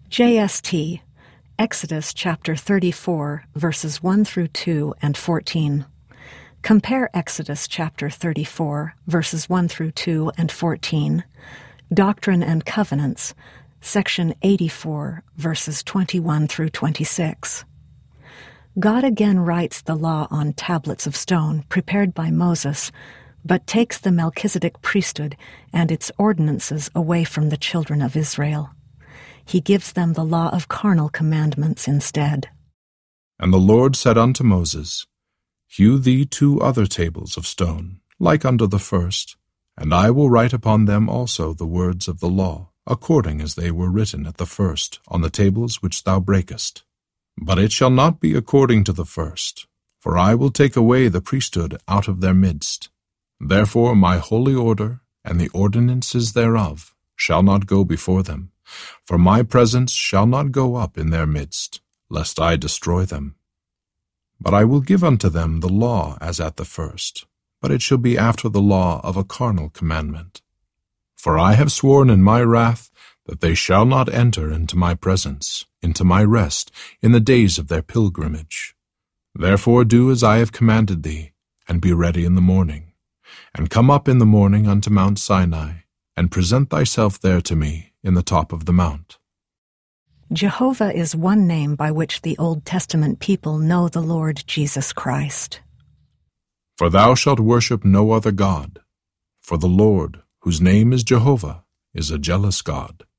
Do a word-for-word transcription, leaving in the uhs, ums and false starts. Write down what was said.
J S T, Exodus chapter thirty-four, verses one through two and fourteen. Compare Exodus chapter thirty-four, verses one through two and fourteen, Doctrine and Covenants, section eighty-four, verses twenty-one through twenty-six. God again writes the law on tablets of stone prepared by Moses, but takes the Melchizedek priesthood and its ordinances away from the children of Israel. He gives them the law of carnal commandments instead. And the Lord said unto Moses, Hew thee two other tables of stone, like unto the first, and I will write upon them also the words of the law, according as they were written at the first, on the tables which thou breakest. But it shall not be according to the first, for I will take away the priesthood out of their midst. Therefore my holy order, and the ordinances thereof, shall not go before them, for my presence shall not go up in their midst, lest I destroy them. But I will give unto them the law as at the first, but it shall be after the law of a carnal commandment. For I have sworn in my wrath that they shall not enter into my presence, into my rest, in the days of their pilgrimage. Therefore do as I have commanded thee, and be ready in the morning, and come up in the morning unto Mount Sinai, and present thyself there to me in the top of the mount. Jehovah is one name by which the Old Testament people know the Lord Jesus Christ. For thou shalt worship no other God, for the Lord, whose name is Jehovah, is a jealous God.